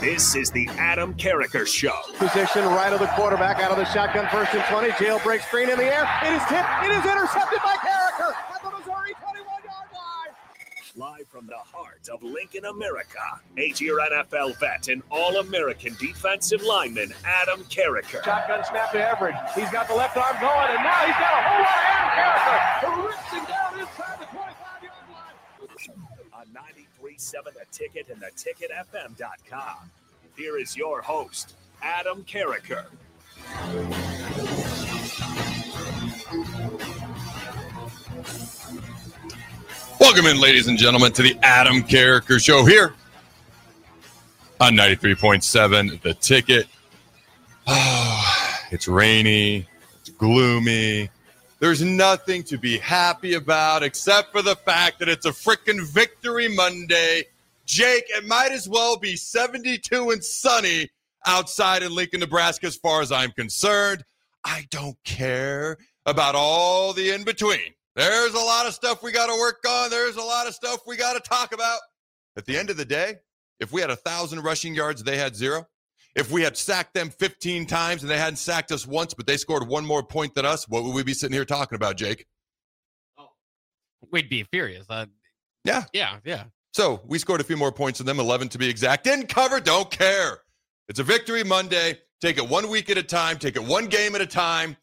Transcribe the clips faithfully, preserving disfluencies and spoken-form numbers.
This is the Adam Carriker Show. Position right of the quarterback, out of the shotgun, first and twenty. Jailbreak screen in the air. It is tipped. It is intercepted by Carriker at the Missouri twenty-one-yard line. Live from the heart of Lincoln, America, eight-year N F L vet and All-American defensive lineman Adam Carriker. Shotgun snap to Everidge. He's got the left arm going, and now he's got a whole lot of Adam Carriker who rips him down inside the twenty-five-yard line. On ninety-three point seven The Ticket and the ticket f m dot com. Here is your host, Adam Carriker. Welcome in, ladies and gentlemen, to the Adam Carriker Show here on ninety-three point seven The Ticket. Oh, it's rainy. It's gloomy. There's nothing to be happy about except for the fact that it's a frickin' Victory Monday. Jake, it might as well be seventy-two and sunny outside in Lincoln, Nebraska, as far as I'm concerned. I don't care about all the in-between. There's a lot of stuff we got to work on. There's a lot of stuff we got to talk about. At the end of the day, if we had one thousand rushing yards, they had zero. If we had sacked them fifteen times and they hadn't sacked us once, but they scored one more point than us, what would we be sitting here talking about, Jake? Oh, we'd be furious. Uh, yeah. Yeah, yeah. So we scored a few more points than them, eleven to be exact. Didn't cover, don't care. It's a Victory Monday. Take it one week at a time. Take it one game at a time.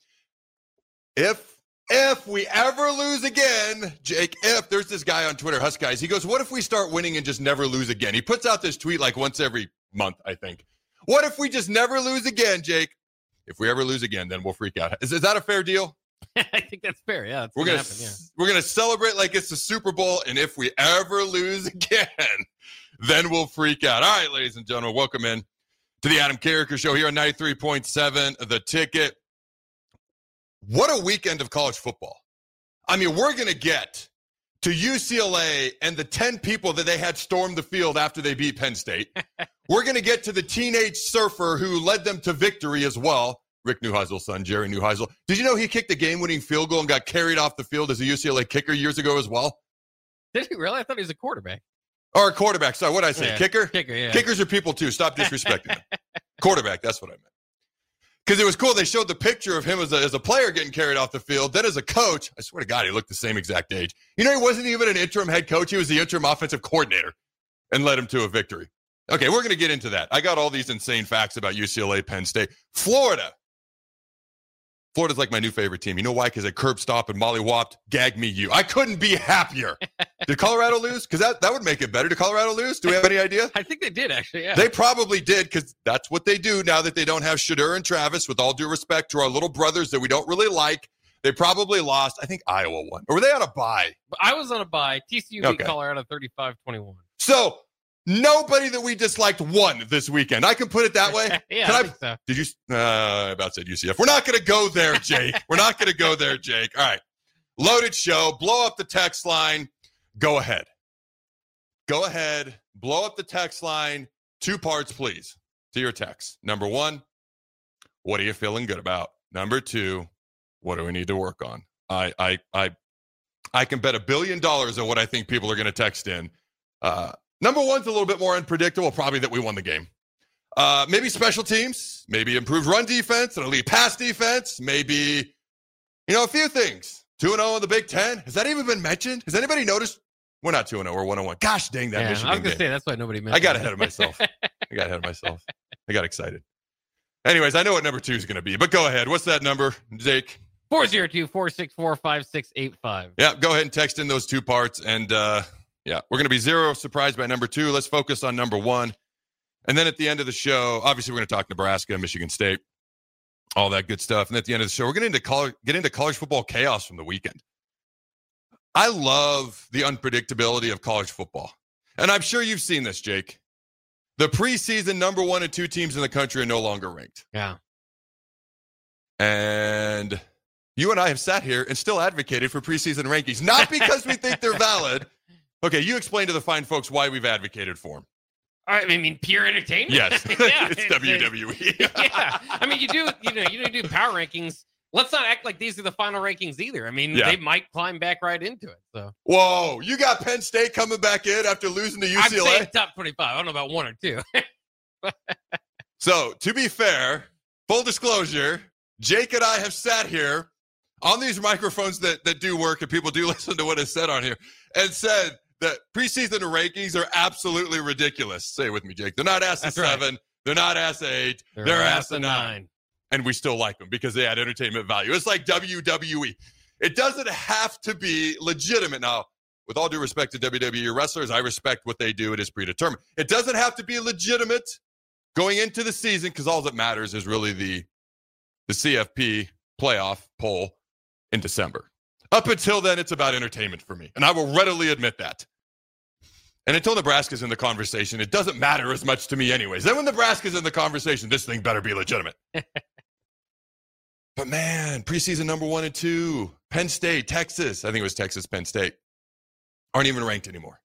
If if we ever lose again, Jake, if there's this guy on Twitter, Husk Guys, he goes, what if we start winning and just never lose again? He puts out this tweet like once every month, I think. What if we just never lose again, Jake? If we ever lose again, then we'll freak out. Is, is that a fair deal? I think that's fair. Yeah, we're gonna, gonna happen, yeah. we're gonna celebrate like it's the Super Bowl, and if we ever lose again, then we'll freak out. All right, ladies and gentlemen, welcome in to the Adam Carriker Show here on ninety-three point seven The Ticket. What a weekend of college football! I mean, we're gonna get to U C L A and the ten people that they had storm the field after they beat Penn State. We're gonna get to the teenage surfer who led them to victory as well. Rick Neuheisel's son, Jerry Neuheisel. Did you know he kicked a game-winning field goal and got carried off the field as a U C L A kicker years ago as well? Did he really? I thought he was a quarterback. Or a quarterback. Sorry, what did I say? Yeah. Kicker? Kicker, yeah. Kickers are people, too. Stop disrespecting them. Quarterback, that's what I meant. Because it was cool. They showed the picture of him as a, as a player getting carried off the field. Then as a coach, I swear to God, he looked the same exact age. You know, he wasn't even an interim head coach. He was the interim offensive coordinator and led him to a victory. Okay, we're going to get into that. I got all these insane facts about U C L A, Penn State. Florida. Florida's like my new favorite team. You know why? Because they curb stop and mollywopped, gag me you. I couldn't be happier. Did Colorado lose? Because that, that would make it better. Did Colorado lose? Do we have any idea? I think they did, actually, yeah. They probably did, because that's what they do now that they don't have Shadur and Travis, with all due respect to our little brothers that we don't really like. They probably lost. I think Iowa won. Or were they on a bye? I was on a bye. T C U Okay. beat Colorado thirty-five twenty-one. So nobody that we disliked won this weekend. I can put it that way. yeah, Can I, I think so. Did you? Uh, I about said U C F. We're not going to go there, Jake. We're not going to go there, Jake. All right. Loaded show. Blow up the text line. Go ahead. Go ahead. Blow up the text line. Two parts, please, to your text. Number one, what are you feeling good about? Number two, what do we need to work on? I I I I can bet a billion dollars on what I think people are going to text in. Uh, number one's a little bit more unpredictable, probably that we won the game. Uh, maybe special teams, maybe improved run defense, an elite pass defense, maybe, you know, a few things. two and oh in the Big Ten. Has that even been mentioned? Has anybody noticed? We're not two and oh, we're one and one. Gosh dang that Yeah, Michigan I was going game. to say, that's why nobody mentioned I got it. ahead of myself. I got ahead of myself. I got excited. Anyways, I know what number two is going to be, but go ahead. What's that number, Jake? four oh two, four six four, five six eight five. Yeah, go ahead and text in those two parts. And, uh, yeah, we're going to be zero surprised by number two. Let's focus on number one. And then at the end of the show, obviously we're going to talk Nebraska, Michigan State, all that good stuff. And at the end of the show, we're going to college, get into college football chaos from the weekend. I love the unpredictability of college football. And I'm sure you've seen this, Jake. The preseason number one and two teams in the country are no longer ranked. Yeah. And you and I have sat here and still advocated for preseason rankings, not because we think they're valid. Okay, you explain to the fine folks why we've advocated for them. I mean, pure entertainment. Yes, yeah, it's W W E. yeah, I mean, you do, you know, you do power rankings. Let's not act like these are the final rankings either. I mean, Yeah. they might climb back right into it. So, Whoa, you got Penn State coming back in after losing to U I'm C L A? saying top twenty-five. I don't know about one or two. So, to be fair, full disclosure, Jake and I have sat here on these microphones that, that do work, and people do listen to what is said on here, and said that preseason rankings are absolutely ridiculous. Say it with me, Jake. They're not ass a seven. Right. They're not ass a eight. They're, they're ass a nine. nine. And we still like them because they add entertainment value. It's like W W E. It doesn't have to be legitimate. Now, with all due respect to W W E wrestlers, I respect what they do. It is predetermined. It doesn't have to be legitimate going into the season because all that matters is really the, the C F P playoff poll in December. Up until then, it's about entertainment for me, and I will readily admit that. And until Nebraska's in the conversation, it doesn't matter as much to me anyways. Then when Nebraska's in the conversation, this thing better be legitimate. But man, preseason number one and two, Penn State, Texas, I think it was Texas, Penn State, aren't even ranked anymore.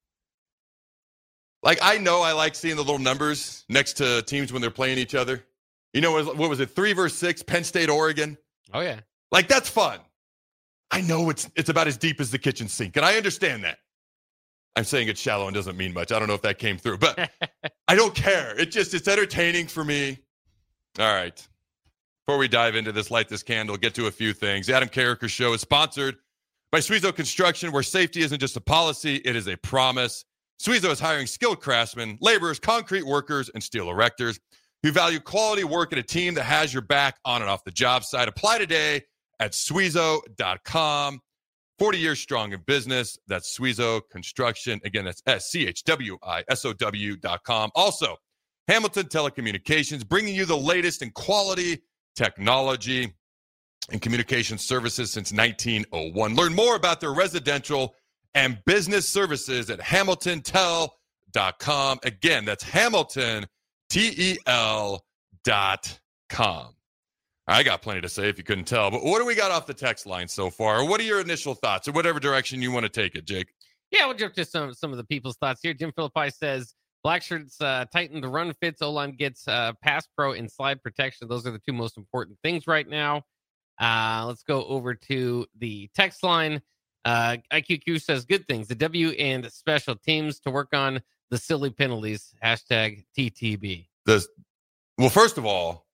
Like, I know I like seeing the little numbers next to teams when they're playing each other. You know, what was it, three versus six, Penn State, Oregon? Oh, yeah. Like, that's fun. I know it's it's about as deep as the kitchen sink, and I understand that. I'm saying it's shallow and doesn't mean much. I don't know if that came through, but I don't care. It just, it's entertaining for me. All right. Before we dive into this, light this candle, get to a few things. The Adam Carriker Show is sponsored by Suizo Construction, where safety isn't just a policy, it is a promise. Suizo is hiring skilled craftsmen, laborers, concrete workers, and steel erectors who value quality work at a team that has your back on and off the job site. Apply today at Suizo dot com. forty years strong in business. That's Suizo Construction. Again, that's S C H W I S O W dot com. Also, Hamilton Telecommunications, bringing you the latest in quality technology and communication services since nineteen oh one. Learn more about their residential and business services at Hamilton Tel dot com. Again, that's Hamilton T E L dot com. I got plenty to say if you couldn't tell, but what do we got off the text line so far? What are your initial thoughts, or whatever direction you want to take it, Jake? Yeah, we'll jump to some, some of the people's thoughts here. Jim Philippi says, black shirts uh, tighten the run fits. O-line gets uh, pass pro and slide protection. Those are the two most important things right now. Uh, let's go over to the text line. Uh, I Q Q says, good things. The W and special teams to work on the silly penalties. Hashtag T T B. The, well, first of all,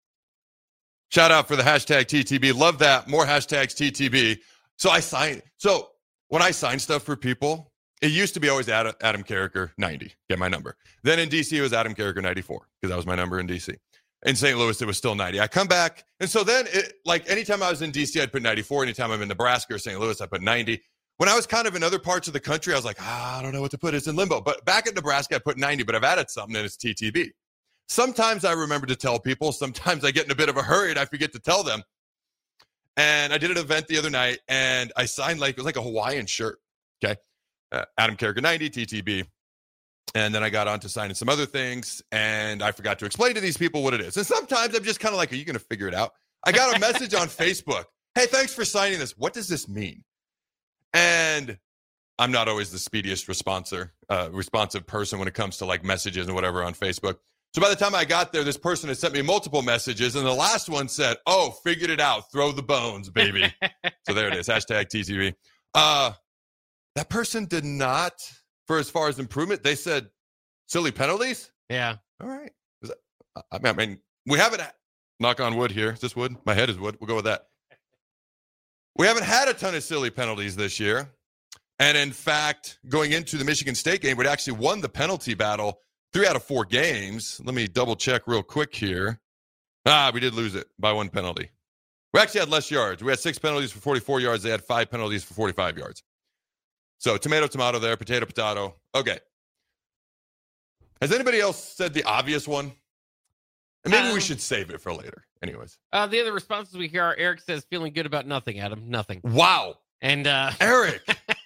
shout out for the hashtag T T B. Love that. More hashtags T T B. So I sign. So when I sign stuff for people, it used to be always Adam, Adam Carriker ninety. Get my number. Then in D C, it was Adam Carriker ninety-four because that was my number in D C. In Saint Louis, it was still ninety. I come back. And so then, it, like, anytime I was in D C, I'd put ninety-four. Anytime I'm in Nebraska or Saint Louis, I put ninety. When I was kind of in other parts of the country, I was like, ah, I don't know what to put. It's in limbo. But back at Nebraska, I put ninety, but I've added something, and it's T T B. Sometimes I remember to tell people. Sometimes I get in a bit of a hurry, and I forget to tell them. And I did an event the other night, and I signed, like, it was like a Hawaiian shirt, okay? Uh, Adam Carriker ninety, T T B. And then I got on to signing some other things, and I forgot to explain to these people what it is. And sometimes I'm just kind of like, are you going to figure it out? I got a message on Facebook. Hey, thanks for signing this. What does this mean? And I'm not always the speediest responser, uh, responsive person when it comes to, like, messages and whatever on Facebook. So by the time I got there, this person had sent me multiple messages, and the last one said, oh, figured it out. Throw the bones, baby. So there it is. Hashtag T T B. Uh, that person did not, for as far as improvement, they said silly penalties. Yeah. All right. Is that, I mean, I mean, we haven't, knock on wood here. Is this wood? My head is wood. We'll go with that. We haven't had a ton of silly penalties this year. And in fact, going into the Michigan State game, we'd actually won the penalty battle three out of four games. Let me double check real quick here. Ah, we did lose it by one penalty. We actually had less yards. We had six penalties for forty-four yards. They had five penalties for forty-five yards. So tomato, tomato there, potato, potato. Okay. Has anybody else said the obvious one? And maybe um, we should save it for later. Anyways. Uh, the other responses we hear are Eric says, feeling good about nothing, Adam. Nothing. Wow. And uh, Eric.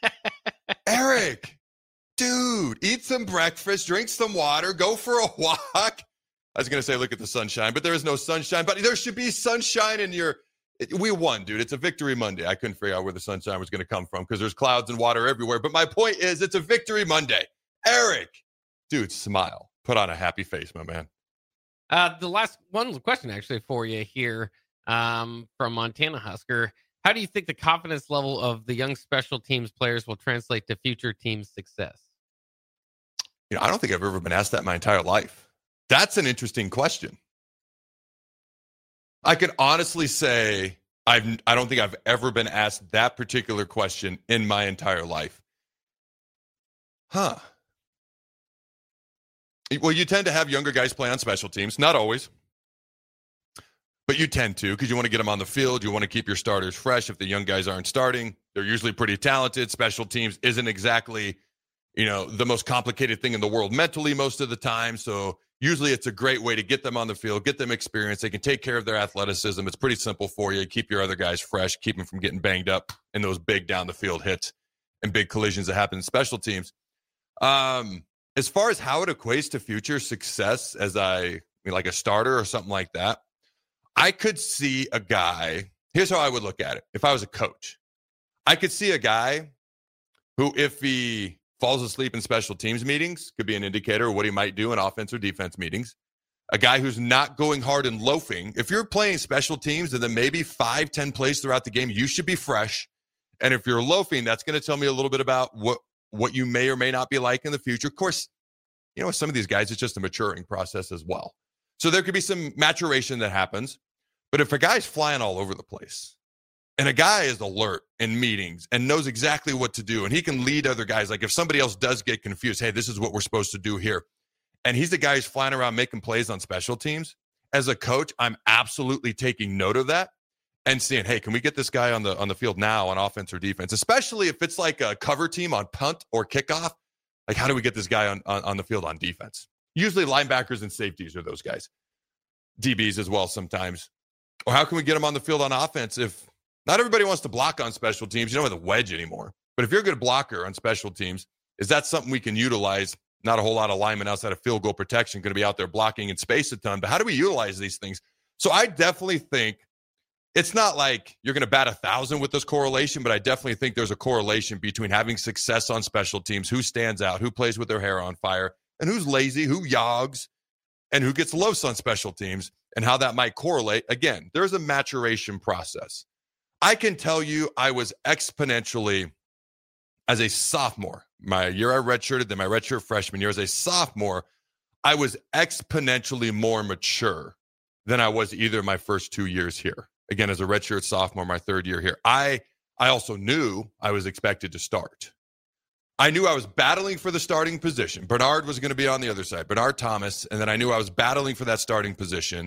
Eric. Dude, eat some breakfast, drink some water, go for a walk. I was going to say look at the sunshine, but there is no sunshine. But there should be sunshine in your... We won, dude. It's a victory Monday. I couldn't figure out where the sunshine was going to come from because there's clouds and water everywhere. But my point is, it's a victory Monday. Eric, dude, smile. Put on a happy face, my man. Uh, the last one question, actually, for you here um, from Montana Husker. How do you think the confidence level of the young special teams players will translate to future team success? You know, I don't think I've ever been asked that my entire life. That's an interesting question. I can honestly say I've, I don't think I've ever been asked that particular question in my entire life. Huh. Well, you tend to have younger guys play on special teams. Not always. But you tend to, because you want to get them on the field. You want to keep your starters fresh. If the young guys aren't starting, they're usually pretty talented. Special teams isn't exactly, you know, the most complicated thing in the world mentally most of the time. So usually it's a great way to get them on the field, get them experience. They can take care of their athleticism. It's pretty simple for you. Keep your other guys fresh, keep them from getting banged up in those big down the field hits and big collisions that happen in special teams. Um, as far as how it equates to future success as I, I mean, like a starter or something like that, I could see a guy. Here's how I would look at it. If I was a coach, I could see a guy who, if he falls asleep in special teams meetings, could be an indicator of what he might do in offense or defense meetings. A guy who's not going hard and loafing. If you're playing special teams and then maybe five, ten plays throughout the game, you should be fresh. And if you're loafing, that's going to tell me a little bit about what, what you may or may not be like in the future. Of course, you know, with some of these guys, it's just a maturing process as well. So there could be some maturation that happens. But if a guy's flying all over the place and a guy is alert in meetings and knows exactly what to do, and he can lead other guys, like if somebody else does get confused, hey, this is what we're supposed to do here. And he's the guy who's flying around making plays on special teams. As a coach, I'm absolutely taking note of that and seeing, hey, can we get this guy on the on the field now on offense or defense, especially if it's like a cover team on punt or kickoff. Like, how do we get this guy on, on, on the field on defense? Usually linebackers and safeties are those guys. D Bs as well sometimes. Or how can we get him on the field on offense if not everybody wants to block on special teams? You don't have the wedge anymore. But if you're a good blocker on special teams, is that something we can utilize? Not a whole lot of linemen outside of field goal protection going to be out there blocking in space a ton. But how do we utilize these things? So I definitely think it's not like you're going to bat a thousand with this correlation, but I definitely think there's a correlation between having success on special teams, who stands out, who plays with their hair on fire, and who's lazy, who yogs, and who gets loafs on special teams, and how that might correlate. Again, there's a maturation process. I can tell you I was exponentially, as a sophomore, my year I redshirted, then my redshirt freshman year, as a sophomore, I was exponentially more mature than I was either my first two years here. Again, as a redshirt sophomore, my third year here. I, I also knew I was expected to start. I knew I was battling for the starting position. Bernard was going to be on the other side, Bernard Thomas, and then I knew I was battling for that starting position.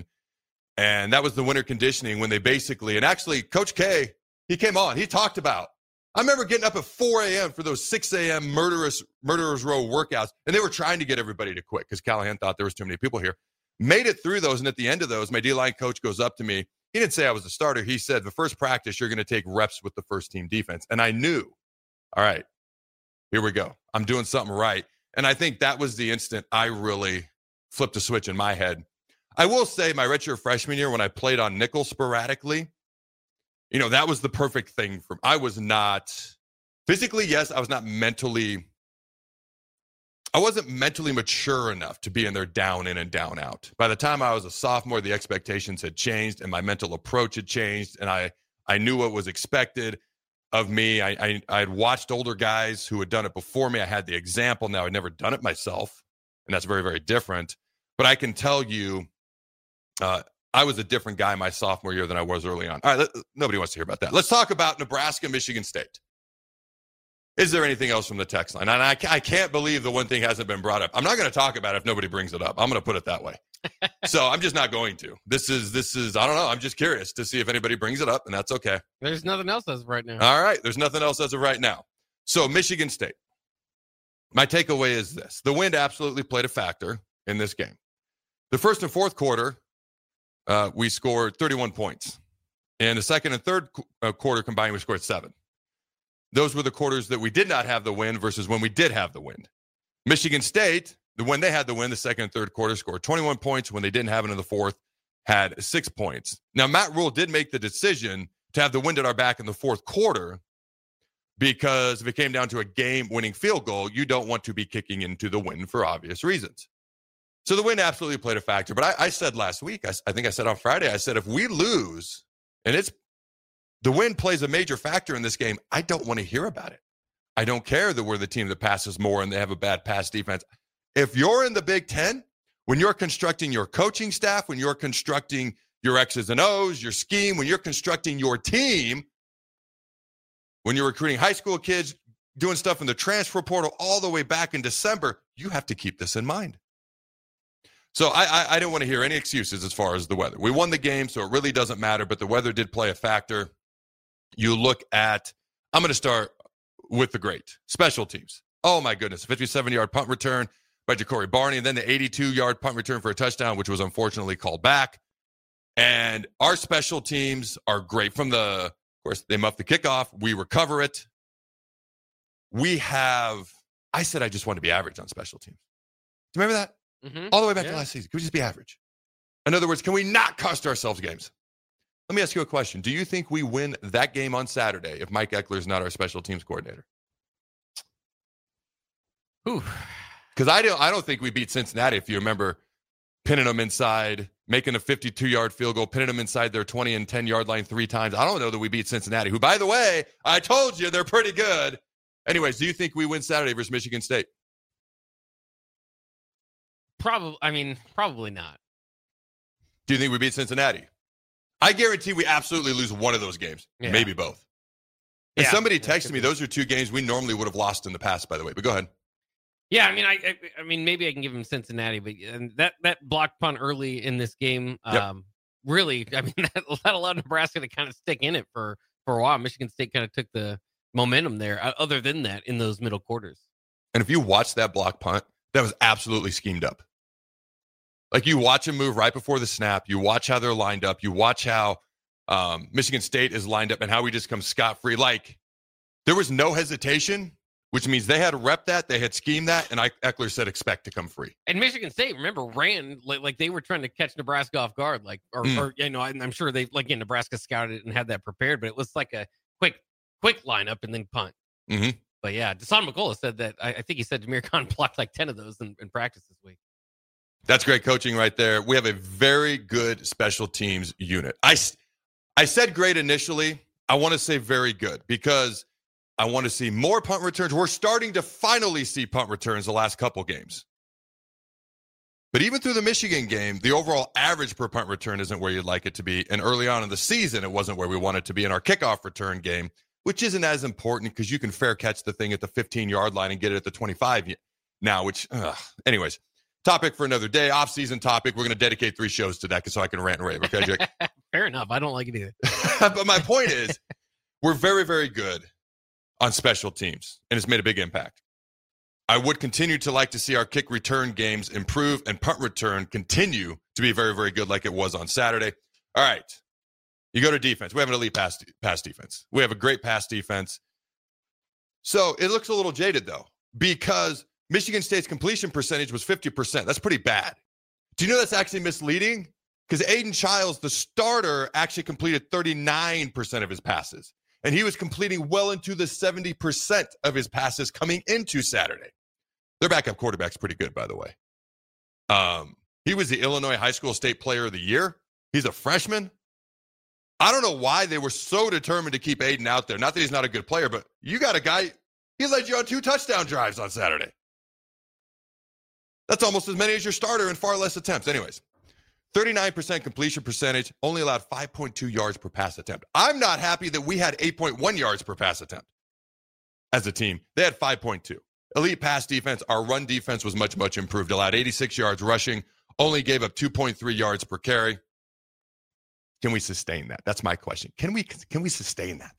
And that was the winter conditioning when they basically, and actually Coach K, he came on, he talked about, I remember getting up at four a.m. for those six a.m. murderous, murderers row workouts, and they were trying to get everybody to quit because Callahan thought there was too many people here. Made it through those, and at the end of those, my D-line coach goes up to me. He didn't say I was the starter. He said, the first practice, you're going to take reps with the first team defense. And I knew, all right, here we go. I'm doing something right. And I think that was the instant I really flipped a switch in my head. I will say my redshirt freshman year when I played on nickel sporadically, you know, that was the perfect thing for me. I was not physically, yes, I was not mentally, I wasn't mentally mature enough to be in there down in and down out. By the time I was a sophomore, the expectations had changed and my mental approach had changed. And I, I knew what was expected of me. I, I, I had watched older guys who had done it before me. I had the example. Now I'd never done it myself. And that's very, very different. But I can tell you, uh, I was a different guy my sophomore year than I was early on. All right, let, nobody wants to hear about that. Let's talk about Nebraska, Michigan State. Is there anything else from the text line? And I, I can't believe the one thing hasn't been brought up. I'm not going to talk about it if nobody brings it up. I'm going to put it that way. So I'm just not going to. This is, this is, I don't know. I'm just curious to see if anybody brings it up, and that's okay. There's nothing else as of right now. All right. There's nothing else as of right now. So Michigan State. My takeaway is this. The wind absolutely played a factor in this game. The first and fourth quarter, uh, we scored thirty-one points. And the second and third qu- uh, quarter combined, we scored seven. Those were the quarters that we did not have the win versus when we did have the win. Michigan State, the when they had the win, the second and third quarter scored twenty-one points. When they didn't have it in the fourth, had six points. Now, Matt Rule did make the decision to have the wind at our back in the fourth quarter because if it came down to a game-winning field goal, you don't want to be kicking into the wind for obvious reasons. So the wind absolutely played a factor. But I, I said last week, I, I think I said on Friday, I said if we lose, and it's the wind plays a major factor in this game, I don't want to hear about it. I don't care that we're the team that passes more and they have a bad pass defense. If you're in the Big Ten, When you're constructing your coaching staff, when you're constructing your X's and O's, your scheme, when you're constructing your team, when you're recruiting high school kids, doing stuff in the transfer portal all the way back in December, you have to keep this in mind. So I, I, I didn't want to hear any excuses as far as the weather. We won the game, so it really doesn't matter, but the weather did play a factor. You look at, I'm going to start with the great special teams. Oh, my goodness. fifty-seven-yard punt return by Ja'Cory Barney, and then the eighty-two-yard punt return for a touchdown, which was unfortunately called back. And our special teams are great. From the, of course, they muff the kickoff. We recover it. We have, I said I just want to be average on special teams. Do you remember that? Mm-hmm. All the way back yeah. to last season. Can we just be average? In other words, can we not cost ourselves games? Let me ask you a question. Do you think we win that game on Saturday if Mike Ekeler is not our special teams coordinator? Because I don't, I don't think we beat Cincinnati, if you remember, pinning them inside, making a fifty-two-yard field goal, pinning them inside their twenty and ten-yard line three times. I don't know that we beat Cincinnati, who, by the way, I told you they're pretty good. Anyways, do you think we win Saturday versus Michigan State? Probably. I mean, probably not. Do you think we beat Cincinnati? I guarantee we absolutely lose one of those games, yeah. maybe both. And yeah, somebody texted me, those are two games we normally would have lost in the past, by the way. But go ahead. Yeah, I mean, I, I, I mean, maybe I can give him Cincinnati, but and that that block punt early in this game, um, yep. really, I mean, that, that allowed Nebraska to kind of stick in it for for a while. Michigan State kind of took the momentum there. Uh, other than that, in those middle quarters, and if you watch that block punt, that was absolutely schemed up. Like, you watch him move right before the snap. You watch how they're lined up. You watch how um, Michigan State is lined up and how we just come scot-free. Like, there was no hesitation, which means they had to rep that. They had schemed that. And I, Ekeler said, expect to come free. And Michigan State, remember, ran like, like they were trying to catch Nebraska off guard. Like, or, mm. or you know, I'm sure they, like, yeah, Nebraska scouted it and had that prepared, but it was like a quick, quick lineup and then punt. Mm-hmm. But yeah, Deshaun McCullough said that. I, I think he said Jameer Khan blocked like ten of those in, in practice this week. That's great coaching right there. We have a very good special teams unit. I, I said great initially. I want to say very good because I want to see more punt returns. We're starting to finally see punt returns the last couple games. But even through the Michigan game, the overall average per punt return isn't where you'd like it to be. And early on in the season, it wasn't where we wanted it to be in our kickoff return game, which isn't as important because you can fair catch the thing at the fifteen-yard line and get it at the twenty-five now, which, ugh. anyways. Topic for another day, off-season topic. We're going to dedicate three shows to that so I can rant and rave. Okay, Jake? Fair enough. I don't like it either. But my point is, we're very, very good on special teams, and it's made a big impact. I would continue to like to see our kick return games improve and punt return continue to be very, very good like it was on Saturday. All right. You go to defense. We have an elite pass, pass defense. We have a great pass defense. So it looks a little jaded, though, because Michigan State's completion percentage was fifty percent. That's pretty bad. Do you know that's actually misleading? Because Aiden Childs, the starter, actually completed thirty-nine percent of his passes. And he was completing well into the seventy percent of his passes coming into Saturday. Their backup quarterback's pretty good, by the way. Um, he was the Illinois High School State Player of the Year. He's a freshman. I don't know why they were so determined to keep Aiden out there. Not that he's not a good player, but you got a guy, he led you on two touchdown drives on Saturday. That's almost as many as your starter in far less attempts. Anyways, thirty-nine percent completion percentage, only allowed five point two yards per pass attempt. I'm not happy that we had eight point one yards per pass attempt as a team. They had five point two. Elite pass defense, our run defense was much, much improved. Allowed eighty-six yards rushing, only gave up two point three yards per carry. Can we sustain that? That's my question. Can we, can we sustain that?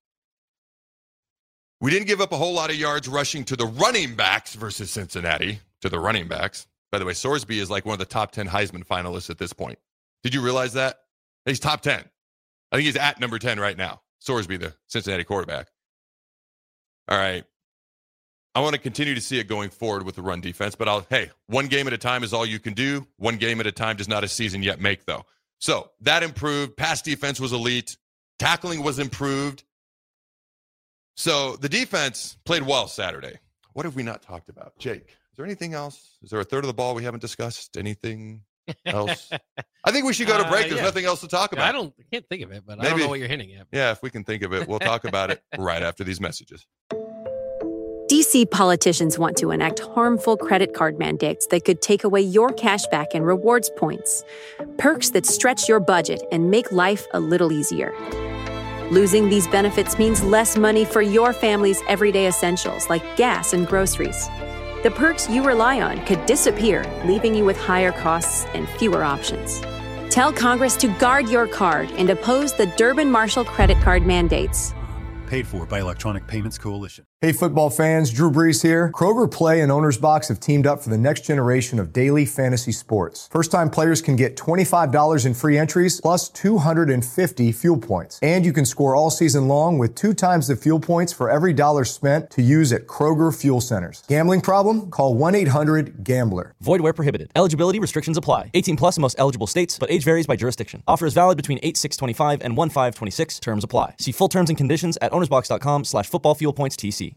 We didn't give up a whole lot of yards rushing to the running backs versus Cincinnati. To the running backs. By the way, Sorsby is like one of the top ten Heisman finalists at this point. Did you realize that? He's top ten. I think he's at number ten right now. Sorsby, the Cincinnati quarterback. All right. I want to continue to see it going forward with the run defense, but I'll, hey, one game at a time is all you can do. One game at a time does not a season yet make, though. So that improved. Pass defense was elite. Tackling was improved. So the defense played well Saturday. What have we not talked about? Jake? Is there anything else? Is there a third of the ball we haven't discussed? Anything else? I think we should go to break. Uh, There's yeah. nothing else to talk about. I don't I can't think of it, but Maybe, I don't know what you're hinting at. Yeah, if we can think of it, we'll talk about it right after these messages. D C politicians want to enact harmful credit card mandates that could take away your cash back and rewards points. Perks that stretch your budget and make life a little easier. Losing these benefits means less money for your family's everyday essentials like gas and groceries. The perks you rely on could disappear, leaving you with higher costs and fewer options. Tell Congress to guard your card and oppose the Durbin-Marshall credit card mandates. Paid for by Electronic Payments Coalition. Hey football fans, Drew Brees here. Kroger Play and Owner's Box have teamed up for the next generation of daily fantasy sports. First-time players can get twenty-five dollars in free entries plus two hundred fifty fuel points. And you can score all season long with two times the fuel points for every dollar spent to use at Kroger Fuel Centers. Gambling problem? Call one eight hundred gambler. Void where prohibited. Eligibility restrictions apply. eighteen plus in most eligible states, but age varies by jurisdiction. Offer is valid between eight six twenty-five and one five twenty-six. Terms apply. See full terms and conditions at ownersbox.com slash football fuel points TC.